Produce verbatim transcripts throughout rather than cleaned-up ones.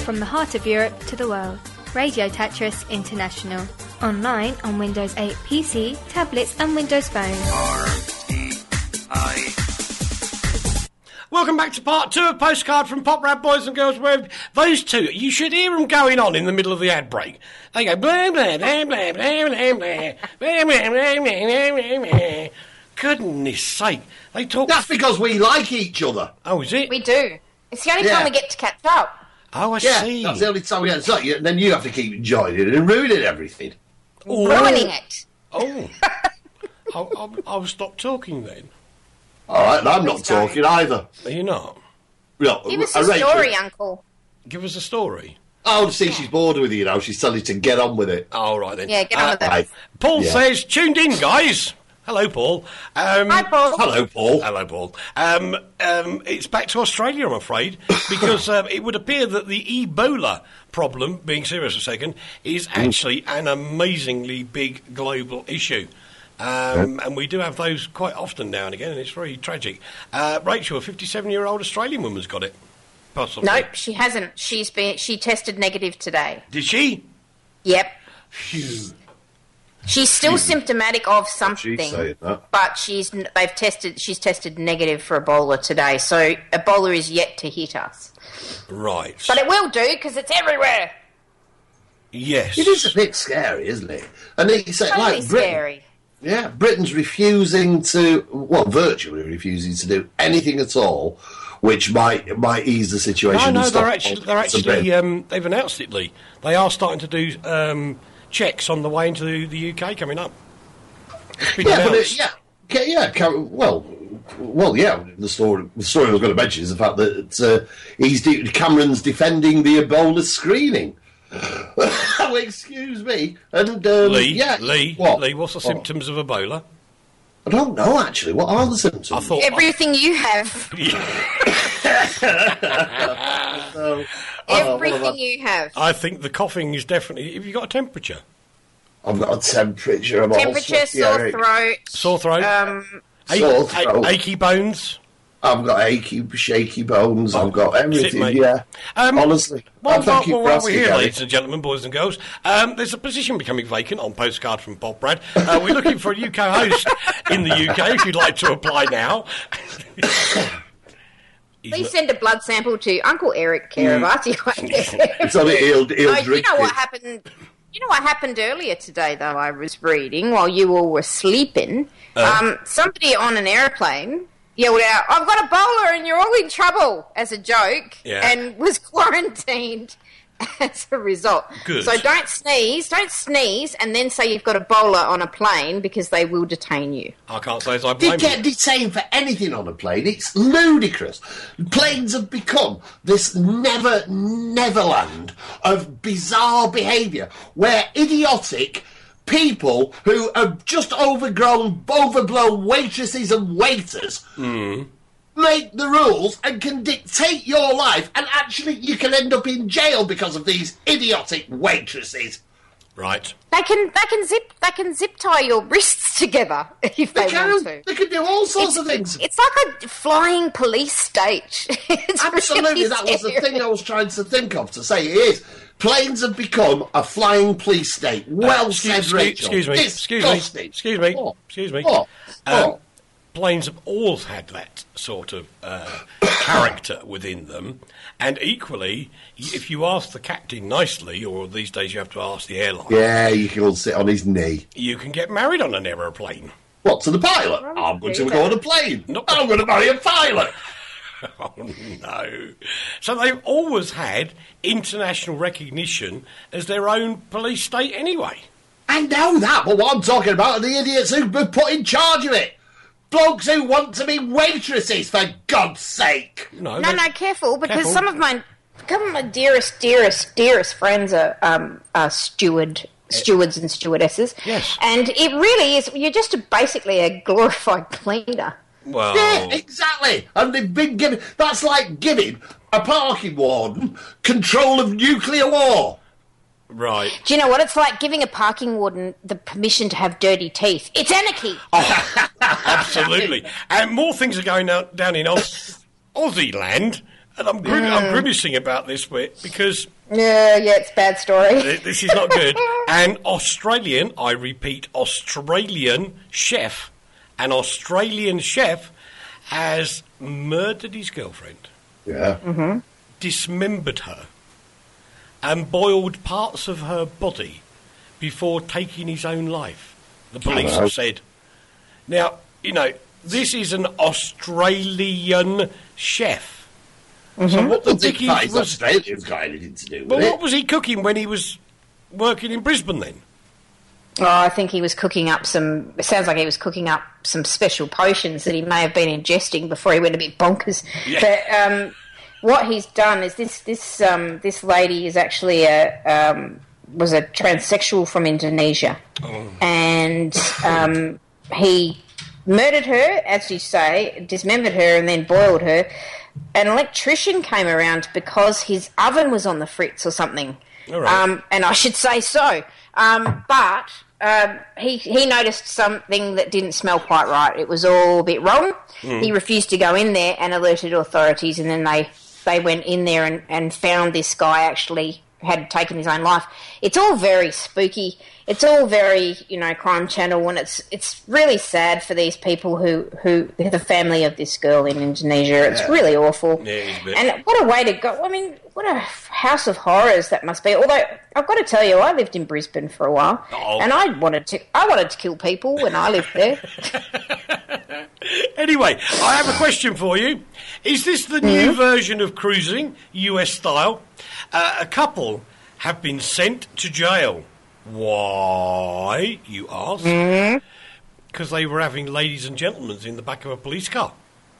From the heart of Europe to the world. Radio Tetris International. Online on Windows eight P C, tablets and Windows Phone. R T I. Welcome back to part two of Postcard from Pop Rap Boys and Girls, where those two, you should hear them going on in the middle of the ad break. They go blah, blah, blah, blah, blah, blah, blah, blah, blah, blah, blah, blah, blah. Goodness sake, they talk... That's because we like each other. Oh, is it? We do. It's the only Yeah. time we get to catch up. Oh, I Yeah, see. that's the only time we get to talk. And then you have to keep enjoying it and ruining everything. Oh. Ruining it. Oh. I'll, I'll, I'll stop talking then. All right, I'm not Please don't. talking either. Are you not? No, Give us uh, a Rachel- story, Uncle. Give us a story. Oh, see, she's bored with you now. She's telling you to get on with it. Oh, all right then. Yeah, get on Uh, with it. Right. Paul Yeah. says, tuned in, guys. Hello, Paul. Um, Hi, Paul. Hello, Paul. Hello, Paul. Um, um, it's back to Australia, I'm afraid, because um, it would appear that the Ebola problem, being serious for a second, is actually an amazingly big global issue. Um, and we do have those quite often now and again, and it's very tragic. Uh, Rachel, a fifty-seven-year-old Australian woman's got it, possibly. Nope, she hasn't. She's been. She tested negative today. Did she? Yep. Phew. She's still symptomatic of She's something, saying that. but she's they've tested. She's tested negative for Ebola today, so Ebola is yet to hit us. Right. But it will do because it's everywhere. Yes. It is a bit scary, isn't it? And it's uh, Totally like Britain. scary. Yeah, Britain's refusing to, well, virtually refusing to do anything at all, which might might ease the situation. No, and no, stop they're actually, they're all sorts of actually bit. um, they've announced it, Lee. They are starting to do um, checks on the way into the, the U K coming up. It's been Yeah, but announced. it, yeah, ca- yeah, ca- well, well, yeah. The story, the story I was going to mention is the fact that uh, he's de- Cameron's defending the Ebola screening. Oh, excuse me, and um, Lee, yeah, Lee, what? Lee, what's the What? symptoms of Ebola? I don't know actually. What are the symptoms? I thought Everything you have. So, oh, Everything what have I- you have. I think the coughing is definitely. Have you got a temperature? I've got a temperature. I'm all Temperature, sweaty, sore Eric. throat. Sore throat, Um, Ach- sore a- throat. achy bones. I've got achy, shaky bones. I've got everything. mate. Yeah, Um, honestly. Well, Oh, thank you while, for while asking, we're here, Gary. ladies and gentlemen, boys and girls, um, there's a position becoming vacant on Postcard from Bob Brad. Uh, we're looking for a U K host in the U K if you'd like to apply now. please send a blood sample to Uncle Eric Caravati. It's only he'll, he'll Oh, you drink know what it. happened? You know what happened earlier today, though. I was reading while you all were sleeping. Uh. um, somebody on an airplane yelled out, "I've got Ebola, and you're all in trouble," as a joke, Yeah. and was quarantined as a result. Good. So don't sneeze, don't sneeze, and then say you've got Ebola on a plane because they will detain you. I can't say as I They blame get you. detained for anything on a plane. It's ludicrous. Planes have become this never, neverland of bizarre behaviour where idiotic people who are just overgrown, overblown waitresses and waiters make the rules and can dictate your life, and actually you can end up in jail because of these idiotic waitresses. Right. They can, they can zip, they can zip tie your wrists together if they, They can, want to. they can do all sorts of things. It's like a flying police state. It's Absolutely, really that was the scary. thing I was trying to think of to say it is. Planes have become a flying police state. Well Uh, said, excuse, Rachel. excuse me, excuse me, Disgusting. excuse me, What? excuse me. What? Um, What? Planes have always had that sort of uh, character within them, and equally, y- if you ask the captain nicely, or these days you have to ask the airline, Yeah, you can all sit on his knee. you can get married on an aeroplane. What, to the pilot? Right, I'm going to do go that. on a plane. Not- I'm going to marry a pilot. Oh no! So they've always had international recognition as their own police state, anyway. I know that, but what I'm talking about are the idiots who were put in charge of it. Blokes who want to be waitresses, for God's sake. No, No, they- no, careful, because Careful. some of my, some of my dearest, dearest, dearest friends are, um, are steward, stewards and stewardesses. Yes. And it really is, you're just a, basically a glorified cleaner. Well, Yeah, exactly. And they've been given... That's like giving a parking warden control of nuclear war. right. Do you know what it's like giving a parking warden the permission to have dirty teeth? It's anarchy. Absolutely. And more things are going down, down in Oz, Aussie land. And I'm, grim- I'm grimacing about this bit because Yeah, yeah, it's a bad story. th- this is not good. An Australian, I repeat, Australian chef, an Australian chef has murdered his girlfriend, Yeah. dismembered her, and boiled parts of her body before taking his own life, the police Hello. have said. Now, you know, this is an Australian chef. So what the I think dickies that is was... Australia's got anything to do But with what it. was he cooking when he was working in Brisbane then? Oh, I think he was cooking up some. It sounds like he was cooking up some special potions that he may have been ingesting before he went a bit bonkers. Yeah. But um, what he's done is this. This um, this lady is actually a um, was a transsexual from Indonesia, and um, he murdered her, as you say, dismembered her, and then boiled her. An electrician came around because his oven was on the fritz or something. All right. Um, and I should say so. Um, but um, he he noticed something that didn't smell quite right. It was all a bit wrong. He refused to go in there and alerted authorities, and then they, they went in there and, and found this guy actually had taken his own life. It's all very spooky. It's all very, you know, Crime Channel, and it's it's really sad for these people who, who the family of this girl in Indonesia. It's really awful. Yeah, it's a bit- And what a way to go. I mean, what a house of horrors that must be. Although, I've got to tell you, I lived in Brisbane for a while, Oh. and I wanted to I wanted to kill people when I lived there. Anyway, I have a question for you. Is this the new version of cruising, U S style? Uh, a couple have been sent to jail. Why, you ask? Because they were having ladies and gentlemen in the back of a police car.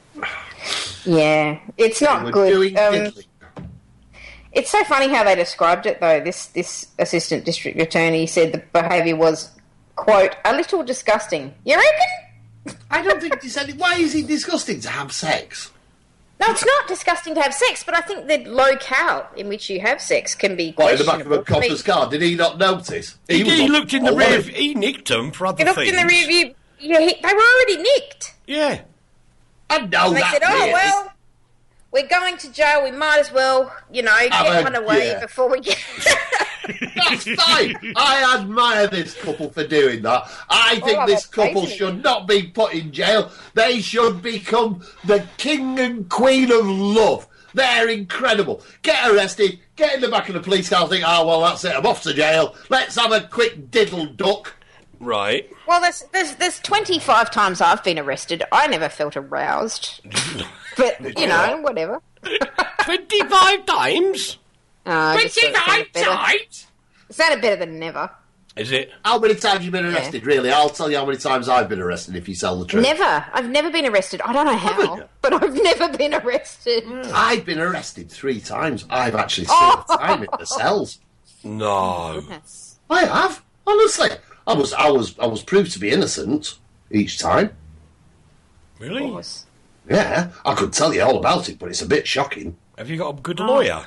Yeah, it's not We're good. doing Um, diddly. It's so funny how they described it, though. This this assistant district attorney said the behaviour was, quote, a little disgusting. You reckon? I don't think he said it. Why is it disgusting to have sex? No, it's not disgusting to have sex, but I think the locale in which you have sex can be What, in the back of questionable. a copper's car? Did he not notice? He, was he on- looked in the on rear. one. He nicked them for other He looked things. in the rear view. Yeah, he, they were already nicked. Yeah. I know And they that. said, oh, really. well, we're going to jail. We might as well, you know, get Have a- one away yeah. before we get... That's fine. I admire this couple for doing that. I think Oh, this that's couple crazy. should not be put in jail. They should become the king and queen of love. They're incredible. Get arrested, get in the back of the police car, think, oh, well, that's it, I'm off to jail. Let's have a quick diddle duck. Right. Well, there's, there's, there's twenty-five times I've been arrested. I never felt aroused. But, you know, whatever. Twenty-five times. Uh, just thought it sounded better. times? It sounded better than never. Is it? How many times have you been arrested, really? I'll tell you how many times I've been arrested if you tell the truth. Never. I've never been arrested. I don't know Haven't how, you? but I've never been arrested. I've been arrested three times. I've actually served Oh. time in the cells. No. Yes. I have, honestly. I was, I was, I was proved to be innocent each time. Really? course. Yeah, I could tell you all about it, but it's a bit shocking. Have you got a good lawyer?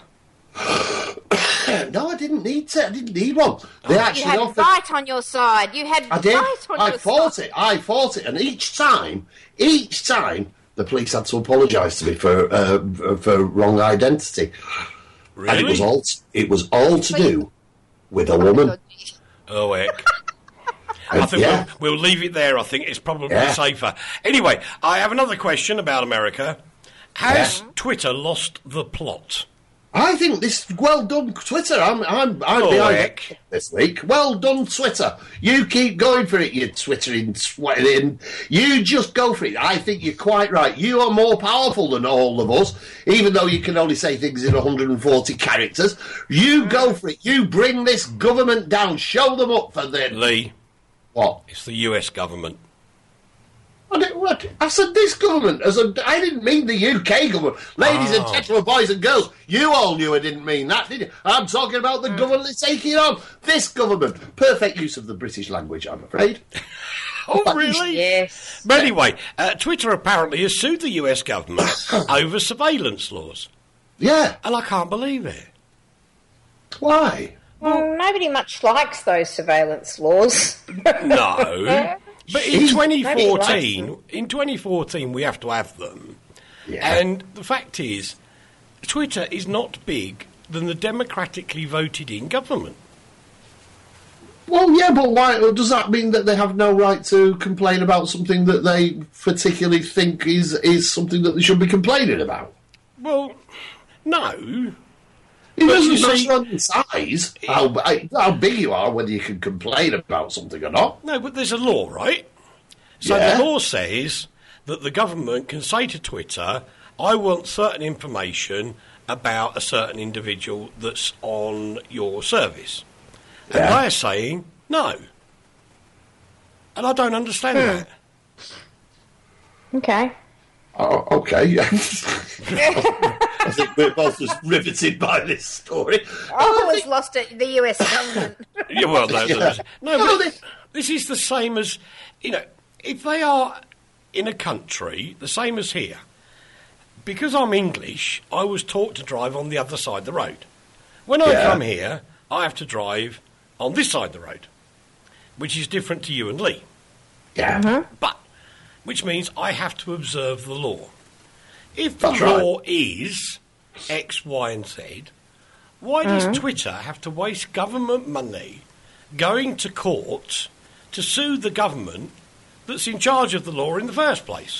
No, I didn't need to. I didn't need one. They You actually had offered. right on your side. You had I did. right on I your fought side. it. I fought it, and each time, each time, the police had to apologise to me for uh, for wrong identity, Really? and it was all it was all to do with a woman. Oh, heck. And I think yeah, we'll, we'll leave it there. I think it's probably Yeah. safer. Anyway, I have another question about America. Has Twitter lost the plot? I think this well done, Twitter. I'm I'm I'm Oh, behind heck. it this week. Well done, Twitter. You keep going for it. You twittering, sweating. You just go for it. I think you're quite right. You are more powerful than all of us, even though you can only say things in one hundred forty characters. You go for it. You bring this government down. Show them up for the Lee, what? it's the U S government. I, didn't, what? I said this government. As a, I didn't mean the U K government. Ladies and Oh. gentlemen, boys and girls, you all knew I didn't mean that, did you? I'm talking about the government that's taking on. This government. Perfect use of the British language, I'm afraid. Oh, really? Yes. But anyway, uh, Twitter apparently has sued the U S government over surveillance laws. Yeah. And I can't believe it. Why? Well, nobody much likes those surveillance laws. No. But in Jeez. twenty Maybe fourteen, in twenty fourteen, we have to have them. Yeah. And the fact is, Twitter is not bigger than the democratically voted in government. Well, yeah, but why does that mean that they have no right to complain about something that they particularly think is is something that they should be complaining about? Well, no. It But doesn't you see- matter on the size how, how big you are, whether you can complain about something or not. No, but there's a law, right? So Yeah. the law says that the government can say to Twitter, I want certain information about a certain individual that's on your service. And Yeah. they're saying no. And I don't understand Hmm. that. Okay. Oh, okay. I think we're both just riveted by this story. I was lost at the U S government. Yeah, well, no, Yeah. no, No, but they- this is the same as, you know, if they are in a country, the same as here, because I'm English, I was taught to drive on the other side of the road. When I Yeah. come here, I have to drive on this side of the road, which is different to you and Lee. Yeah. But, which means I have to observe the law. If the That's right. law is X, Y, and Z, why does Twitter have to waste government money going to court to sue the government that's in charge of the law in the first place?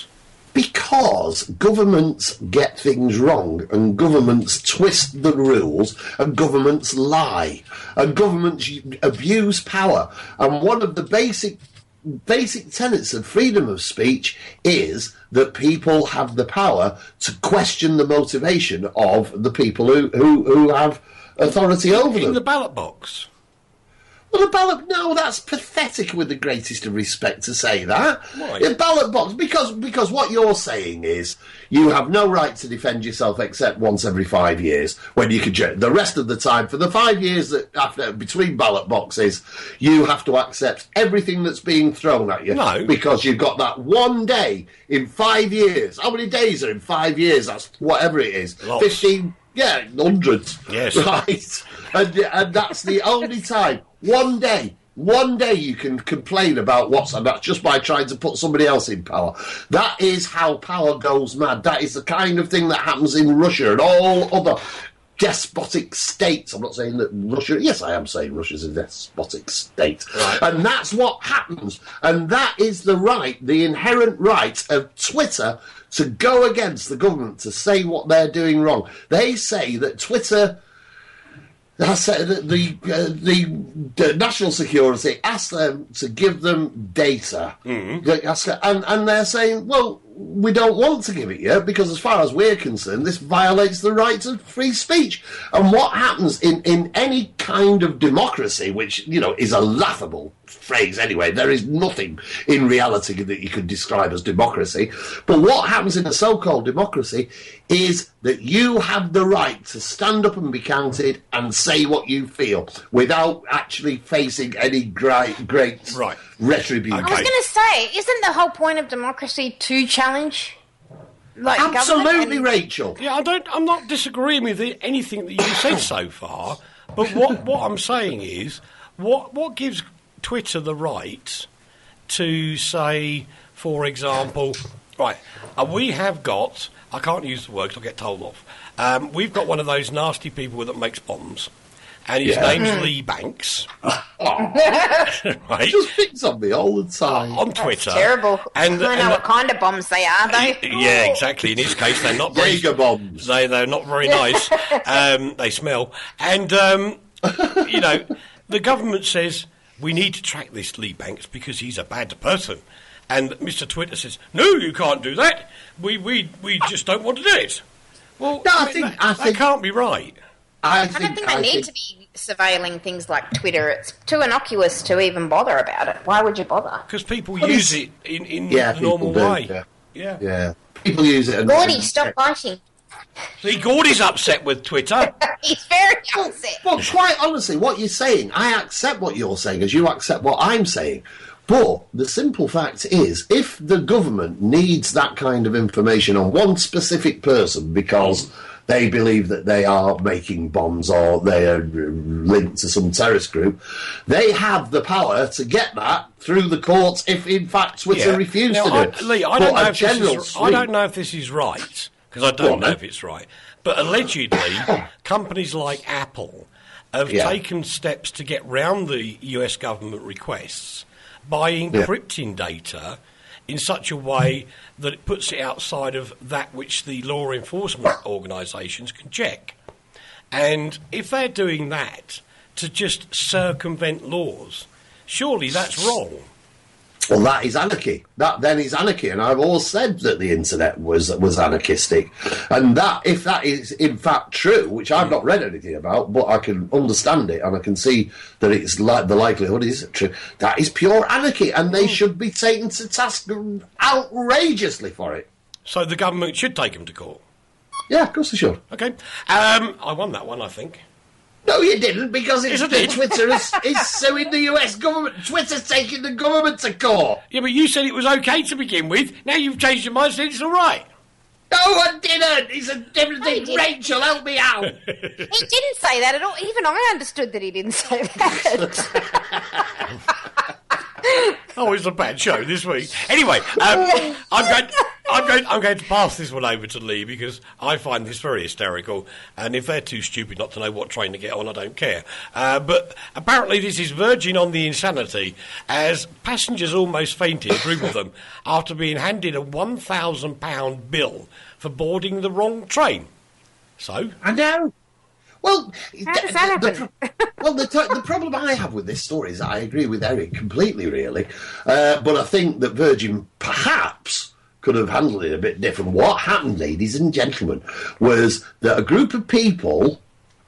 Because governments get things wrong, and governments twist the rules, and governments lie, and governments abuse power. And one of the basic basic tenets of freedom of speech is that people have the power to question the motivation of the people who, who, who have authority over In them. the ballot box. Well, the ballot, no, that's pathetic with the greatest of respect to say that. Why? The ballot box, because because what you're saying is you have no right to defend yourself except once every five years when you can. ju- The rest of the time, for the five years that after between ballot boxes, you have to accept everything that's being thrown at you. No. Because you've got that one day in five years. How many days are in five years? That's whatever it is. Lots. Fifteen. Yeah, hundreds. Yes. Right. And, and that's the only time. One day. One day you can complain about what's, and that's just by trying to put somebody else in power. That is how power goes mad. That is the kind of thing that happens in Russia and all other despotic states. I'm not saying that Russia, yes, I am saying Russia's a despotic state. Right. And that's what happens. And that is the right, the inherent right of Twitter to go against the government, to say what they're doing wrong. They say that Twitter... That's uh, the the, uh, the the national security asked them to give them data, They ask- and and they're saying, well, we don't want to give it you because, as far as we're concerned, this violates the right to free speech. And what happens in in any kind of democracy, which you know is a laughable phrase anyway, there is nothing in reality that you could describe as democracy. But what happens in a so-called democracy is that you have the right to stand up and be counted and say what you feel without actually facing any great, great Right. retribution. I was going to say, isn't the whole point of democracy to challenge? Like government Absolutely, and- Rachel. Yeah, I don't. I'm not disagreeing with the- anything that you said so far. But what what I'm saying is, what what gives Twitter the right to say, for example, right? Uh, we have got. I can't use the word 'cause I'll get told off. Um, we've got one of those nasty people that makes bombs, and his Yeah. name's Lee Banks, Oh, right? just picks on me all the time. On Twitter, Terrible. And, I know and what kind of bombs they are, though. yeah, exactly. In his case, they're not very. Jaeger bombs. They they're not very nice. um, they smell, and um, you know, the government says we need to track this Lee Banks because he's a bad person, and Mister Twitter says no, you can't do that. We we we just don't want to do it. Well, No, I mean, think- that, I that think- can't be right. I I think, don't think they I need think- to be surveilling things like Twitter. It's too innocuous to even bother about it. Why would you bother? Because people Well, use it's- it in, in Yeah, the people normal do, way. yeah. yeah. Yeah, people use it. And, Gordy, and- stop biting. See, Gordy's upset with Twitter. He's very upset. Well, quite honestly, what you're saying, I accept what you're saying as you accept what I'm saying. But the simple fact is, if the government needs that kind of information on one specific person because they believe that they are making bombs or they are linked to some terrorist group, they have the power to get that through the courts if, in fact, Twitter Yeah. refused Now, to do I, it. Lee, I But don't, know a if this general is, I don't sweep- know if this is right, because I Go don't on, know then. if it's right. But allegedly, companies like Apple have Yeah. taken steps to get round the U S government requests by encrypting data in such a way that it puts it outside of that which the law enforcement organisations can check. And if they're doing that to just circumvent laws, surely that's wrong. Well, that is anarchy. That then is anarchy, and I've always said that the internet was was anarchistic, and that if that is in fact true, which I've not read anything about, but I can understand it, and I can see that it's like the likelihood is true. That is pure anarchy, and they should be taken to task outrageously for it. So the government should take them to court. Yeah, of course they should. Okay. Um, I won that one, I think. No, you didn't, because it's Yes, I did. Twitter is, is suing the U S government. Twitter's taking the government to court. Yeah, but you said it was okay to begin with. Now you've changed your mind, said it's all right. No, I didn't. It's a different No, you thing. didn't. Rachel, help me out. He didn't say that at all. Even I understood that he didn't say that. Oh, it's a bad show this week. Anyway, um, I'm going. I'm going. I'm going to pass this one over to Lee because I find this very hysterical. And if they're too stupid not to know what train to get on, I don't care. Uh, but apparently, this is verging on the insanity, as passengers almost fainted, a group of them, after being handed a one thousand pound bill for boarding the wrong train. So, I know. Well, How does that the, happen? the, well, the, t- the problem I have with this story is that I agree with Eric completely, really. Uh, but I think that Virgin perhaps could have handled it a bit different. What happened, ladies and gentlemen, was that a group of people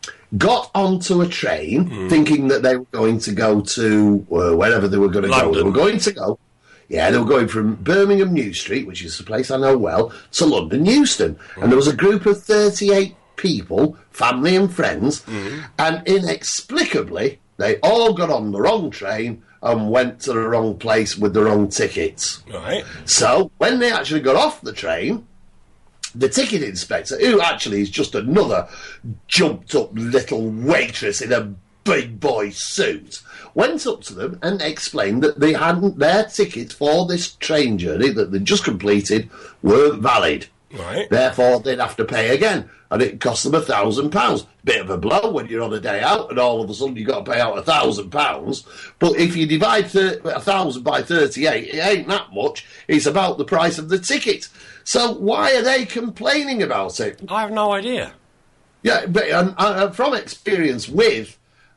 got onto a train Mm. thinking that they were going to go to uh, wherever they were going to go. They London. were going to go. Yeah, they were going from Birmingham New Street, which is a place I know well, to London Euston. Mm. And there was a group of thirty-eight people, family and friends, Mm. and inexplicably, they all got on the wrong train and went to the wrong place with the wrong tickets. right. So, when they actually got off the train, the ticket inspector, who actually is just another jumped-up little waitress in a big boy suit, went up to them and explained that they hadn't their tickets for this train journey that they'd just completed weren't valid. Right. Therefore, they'd have to pay again, and it cost them a thousand pounds. Bit of a blow when you're on a day out, and all of a sudden you've got to pay out a thousand pounds. But if you divide a thousand by thirty-eight, it ain't that much. It's about the price of the ticket. So why are they complaining about it? I have no idea. Yeah, but um, uh, from experience with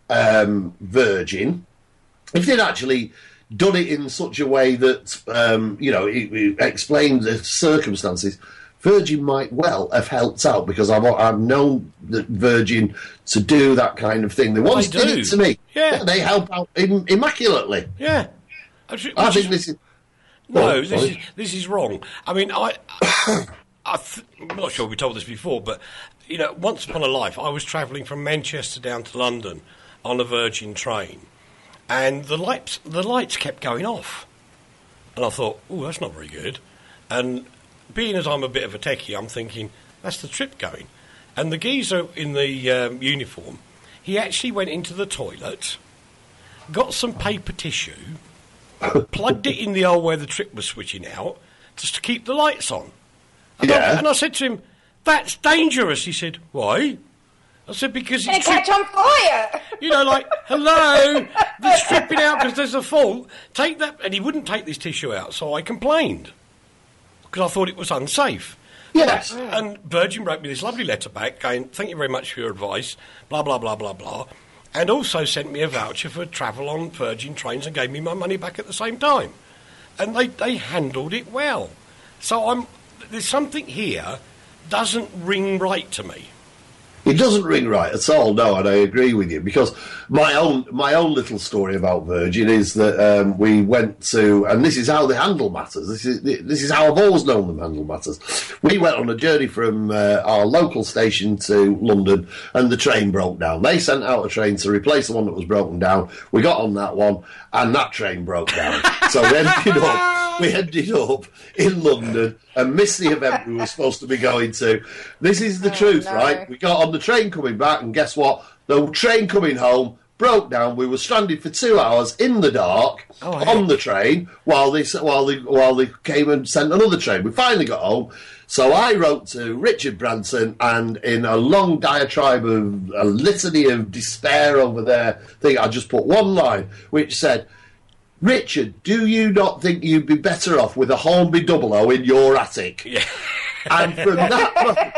um, Virgin, if they'd actually done it in such a way that um, you know it, it explained the circumstances, Virgin might well have helped out, because I've, I've known that Virgin to do that kind of thing. They once They did do. it to me. Yeah. They help out im- immaculately. Yeah. Which is- I think this is... No, Oh, this sorry. is this is wrong. I mean, I, I th- I'm not sure we told this before, but you know, once upon a life, I was travelling from Manchester down to London on a Virgin train, and the lights the lights kept going off, and I thought, oh, that's not very good. And being as I'm a bit of a techie, I'm thinking that's the trip going, and the geezer in the um, uniform, he actually went into the toilet, got some paper tissue, plugged it in the hole where the trip was switching out, just to keep the lights on. And, I, Yeah. and I said to him, that's dangerous. He said, why? I said, because Gonna it's tri- catch on fire. you know, like, hello, they're stripping out because there's a fault. Take that. And he wouldn't take this tissue out, so I complained because I thought it was unsafe. Yes. And Virgin wrote me this lovely letter back going, thank you very much for your advice, blah, blah, blah, blah, blah, and also sent me a voucher for travel on Virgin trains and gave me my money back at the same time. And they, they handled it well. So I'm there's something here doesn't ring right to me. It doesn't ring right at all, no, and I agree with you, because my own my own little story about Virgin is that um, we went to, and this is how they handle matters, this is this is how I've always known them handle matters. We went on a journey from uh, our local station to London, and the train broke down. They sent out a train to replace the one that was broken down. We got on that one, and that train broke down. So we ended up, we ended up in London and missed the event we were supposed to be going to. This is the Oh, truth, no. right? We got on the train coming back, and guess what? The train coming home broke down. We were stranded for two hours in the dark Oh, hey. on the train while they while they while they came and sent another train. We finally got home. So I wrote to Richard Branson, and in a long diatribe of a litany of despair over their thing, I just put one line which said, "Richard, do you not think you'd be better off with a Hornby double O in your attic?" Yeah. And from that point,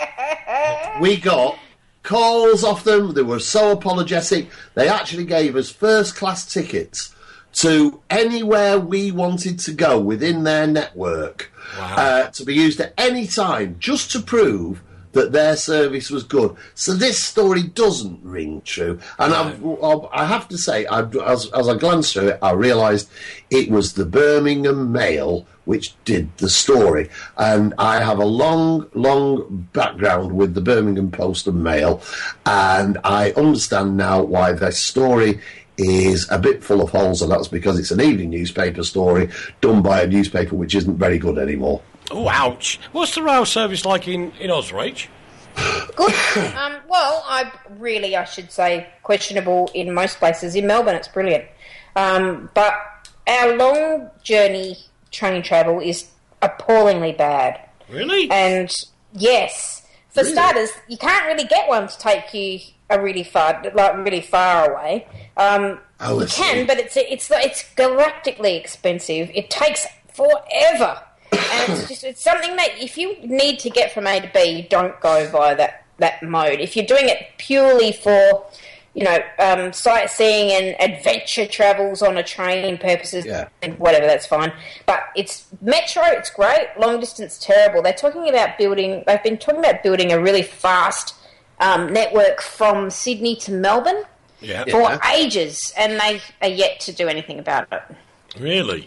yeah, we got calls off them. They were so apologetic. They actually gave us first-class tickets to anywhere we wanted to go within their network. Wow. Uh, to be used at any time, just to prove that their service was good. So this story doesn't ring true. And I've, I've, I have to say, I, as, as I glanced through it, I realised it was the Birmingham Mail which did the story. And I have a long, long background with the Birmingham Post and Mail, and I understand now why their story is a bit full of holes, and that's because it's an evening newspaper story done by a newspaper which isn't very good anymore. Oh, ouch. What's the rail service like in, in Osrich? Good. Um, well, I really, I should say, questionable in most places. In Melbourne, it's brilliant. Um, but our long journey train travel is appallingly bad. Really? And yes, for Really? starters, you can't really get one to take you a really far, like really far away. Um, Oh, I you see. can, but it's it's it's galactically expensive. It takes forever, and it's just it's something that if you need to get from A to B, you don't go via that that mode. If you're doing it purely for, you know, um, sightseeing and adventure travels on a train purposes, Yeah. and whatever, that's fine. But it's metro, it's great. Long distance, terrible. They're talking about building. They've been talking about building a really fast um, network from Sydney to Melbourne Yeah. for Yeah. ages, and they are yet to do anything about it. Really?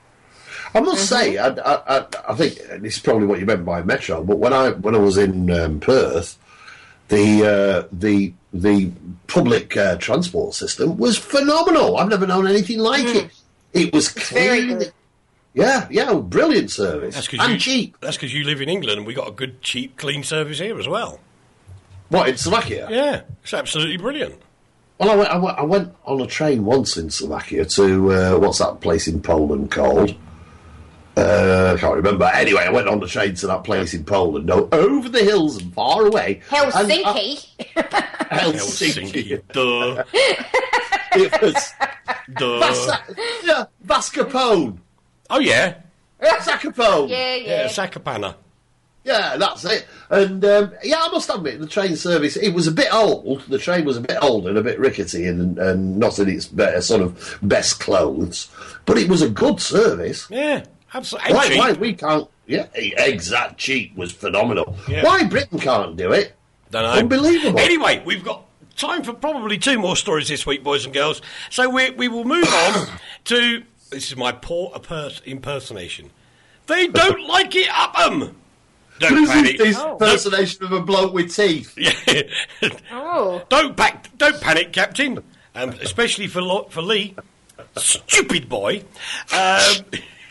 I must say, I, I, I, I think this is probably what you meant by metro. But when I when I was in um, Perth, the uh, the the public uh, transport system was phenomenal. I've never known anything like it. It was very clean. good. Yeah, yeah, brilliant service That's and you, cheap. That's because you live in England and we got a good, cheap, clean service here as well. What, in Slovakia? Yeah, it's absolutely brilliant. Well, I went, I went, I went on a train once in Slovakia to, uh, what's that place in Poland called? Uh, I can't remember. Anyway, I went on the train to that place in Poland, no, over the hills and far away. And Helsinki. I- Helsinki. Helsinki. Duh. It was Duh. Vas- yeah, Vascapone. Oh, yeah. Zakapone. yeah, Yeah, yeah. Zakopane. Yeah, that's it. And um, yeah, I must admit, the train service, it was a bit old. The train was a bit old and a bit rickety and, and not in its be- sort of best clothes. But it was a good service. Yeah, absolutely. Why, And why cheap. we can't... Yeah, exact cheap was phenomenal. Yeah. Why Britain can't do it? Don't know. Unbelievable. Anyway, we've got time for probably two more stories this week, boys and girls. So we we will move on to... This is my poor imper- impersonation. They don't like it up 'em. Don't This is panic. this Oh. impersonation of a bloke with teeth. Yeah. Oh. Don't pack, don't panic, Captain. Um, especially for Lo- for Lee, stupid boy. Um,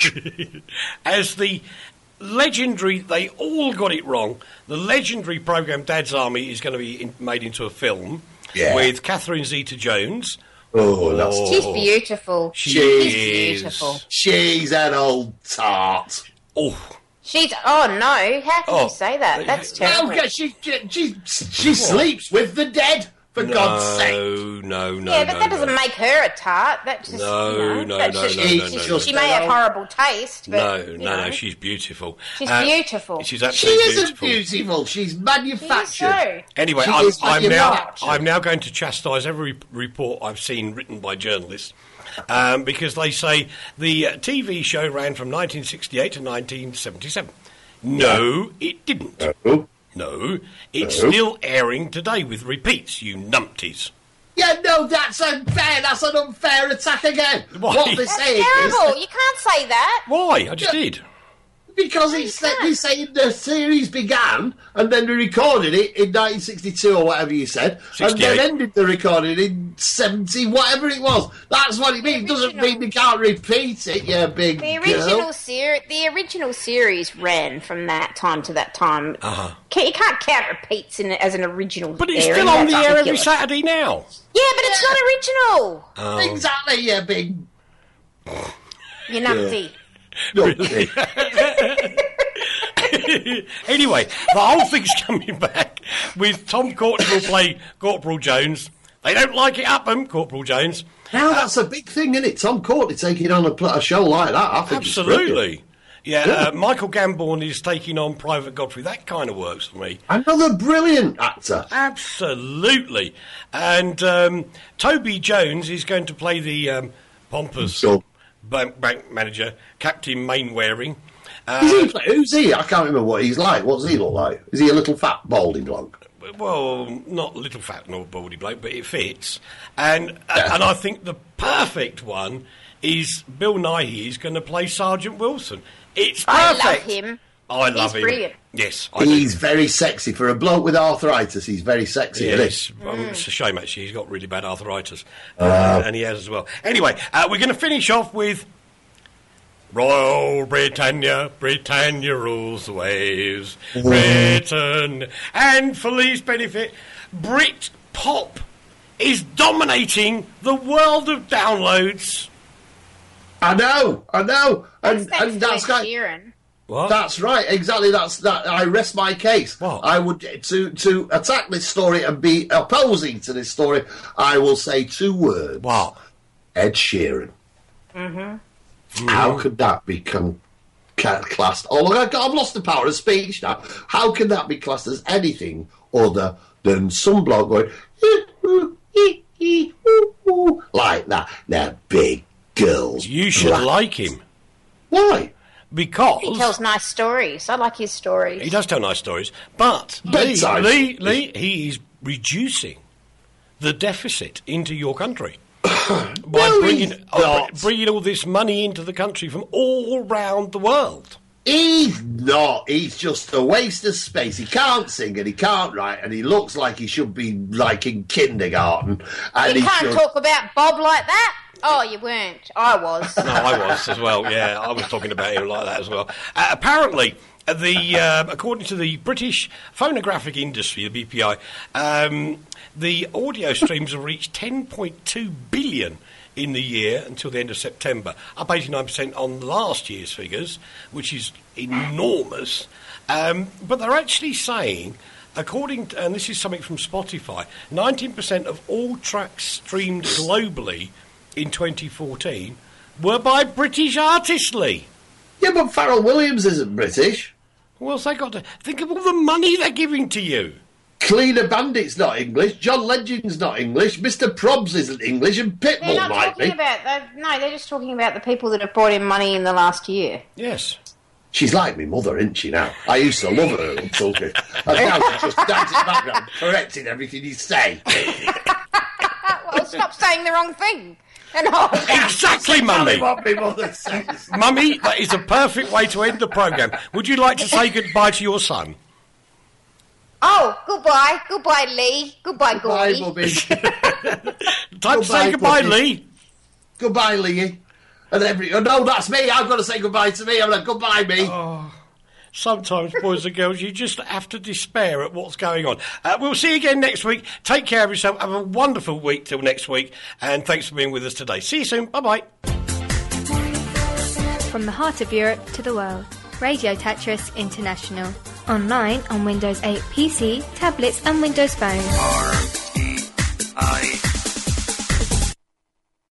as the legendary, they all got it wrong. The legendary program Dad's Army is going to be in, made into a film Yeah. with Catherine Zeta-Jones. Oh, that's... Oh. She's beautiful. She She's is beautiful. She's an old tart. Oh, She's. Oh no! How can Oh. you say that? That's Well, terrible. she, she, she, she sleeps with the dead, for God's sake. no, no, no, yeah, but no, that doesn't no. make her a tart. That just No, you know, no, that's no, just, no, no, she, no, no. she may have horrible taste, but No, you no, know, no, she's beautiful. She's Uh, beautiful. She's She absolutely isn't beautiful. beautiful. She's She is manufactured. so. Anyway, She I'm, is I'm fucking now right. I'm now going to chastise every report I've seen written by journalists um, because they say the uh, T V show ran from nineteen sixty-eight to nineteen seventy-seven. No, it didn't. Oh. No, it's No. still airing today with repeats. You numpties. Yeah, no, that's unfair. That's an unfair attack again. Why? What they're That's saying Terrible! is... You can't say that. Why? I just Yeah. did. Because it's that they say the series began and then they recorded it in nineteen sixty-two or whatever you said, and then ended the recording in seventy, whatever it was. That's what it means. It doesn't mean they can't repeat it, you big the original girl. Ser- the original series ran from that time to that time. Uh-huh. Can, you can't count repeats in it as an original. But it's airing. still on the That's air every ridiculous. Saturday now. Yeah, but it's not original. Oh. Exactly, you big. You're nutty. Really? Anyway, the whole thing's coming back with Tom Courtenay will play Corporal Jones. They don't like it up them, Corporal Jones. Now that's a big thing, isn't it? Tom Courtenay taking on a, pl- a show like that. I think it's brilliant. Absolutely. Yeah, uh, Michael Gambon is taking on Private Godfrey. That kind of works for me. Another brilliant actor. Absolutely. And um, Toby Jones is going to play the um, pompous Sure. bank, bank manager, Captain Mainwaring. Uh, Is he play- who's he? I can't remember what he's like. What does he look like? Is he a little fat, baldy bloke? Well, not little fat nor baldy bloke, but it fits. And and I think the perfect one is Bill Nighy is going to play Sergeant Wilson. It's I perfect. love him. I love He's him. brilliant. Yes, I He's do. very sexy. For a bloke with arthritis, he's very sexy. isn't he? Yes, um, it's a shame actually. He's got really bad arthritis, uh, and he has as well. Anyway, uh, we're going to finish off with Royal Britannia. Britannia rules the waves. Britain, and for Lee's benefit, Brit pop is dominating the world of downloads. I know, I know, and Thanks and to that's Ed kind. Sheeran. What? That's right, exactly. That's that. I rest my case. What? I would to to attack this story and be opposing to this story. I will say two words. What? Ed Sheeran. Mm-hmm. How could that be con- ca- classed? Oh, look, I've I've lost the power of speech now. How can that be classed as anything other than some bloke going like that? They're big girls. You should Black. like him Why? because He tells nice stories. I like his stories. he does tell nice stories, but Lee, Bedtime. Lee, Lee, he is reducing the deficit into your country by No, bringing he's uh, not. bringing all this money into the country from all round the world. He's not. He's just a waste of space. He can't sing and he can't write, and he looks like he should be like in kindergarten. And You he can't should... talk about Bob like that. Oh, you weren't. I was. No, I was as well. Yeah, I was talking about him like that as well. Uh, apparently, uh, the uh, according to the British Phonographic Industry, the B P I, um, the audio streams have reached ten point two billion in the year until the end of September, up eighty-nine percent on last year's figures, which is enormous. Um, but they're actually saying, according to, and this is something from Spotify, nineteen percent of all tracks streamed globally in twenty fourteen were by British artists, Lee. Yeah, but Pharrell Williams isn't British. Well, they got to think of all the money they're giving to you. Cleaner Bandit's not English. John Legend's not English. Mister Probs isn't English, and They're Pitbull not might talking be. about that. No, they're just talking about the people that have brought in money in the last year. Yes. She's like me mother, isn't she? Now I used to love her until she, and now she's just dancing in the background, correcting everything you say. Well, stop saying the wrong thing. And oh, Exactly, Mummy. What my mother says. Mummy, that is a perfect way to end the programme. Would you like to say goodbye to your son? oh, goodbye, goodbye, Lee, goodbye, Goodbye, Gordy. Bubby. Time to say Goodbye, goodbye, Puppy. Lee. Goodbye, Lee. And every oh, no, that's me. I've got to say goodbye to me. I'm like, goodbye, me. Sometimes, boys and girls, you just have to despair at what's going on. Uh, we'll see you again next week. Take care of yourself. Have a wonderful week till next week. And thanks for being with us today. See you soon. Bye-bye. From the heart of Europe to the world, Radio Tetris International. Online on Windows eight P C, tablets and Windows Phone.